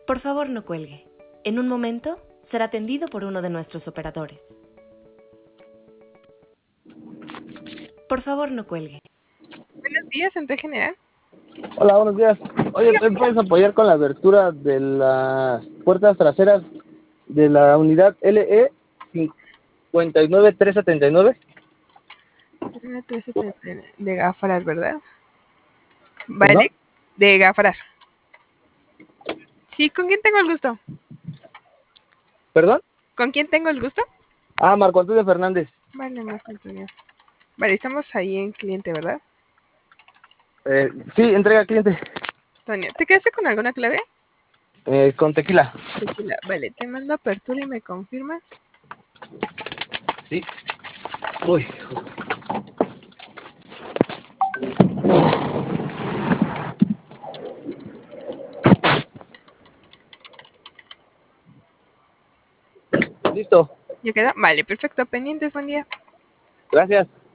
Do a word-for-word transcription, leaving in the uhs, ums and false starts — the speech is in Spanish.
Por favor, no cuelgue. En un momento será atendido por uno de nuestros operadores. Por favor, no cuelgue. Buenos días, Centro General. Hola, buenos días. Oye, ¿me puedes apoyar con la abertura de las puertas traseras de la unidad L E cincuenta y nueve trescientos setenta y nueve? De Gáfaras, ¿verdad? ¿Perdón? Vale, de Gáfaras. Sí, ¿con quién tengo el gusto? ¿Perdón? ¿Con quién tengo el gusto? Ah, Marco Antonio Fernández. Vale, Marco Antonio. Vale, estamos ahí en cliente, ¿verdad? Eh, sí, entrega al cliente. Antonio, ¿te quedaste con alguna clave? Eh, con tequila. Tequila. Vale, te mando apertura y me confirmas. Sí. Uy. Listo. ¿Ya queda? Vale, perfecto. Pendientes, buen día. Gracias.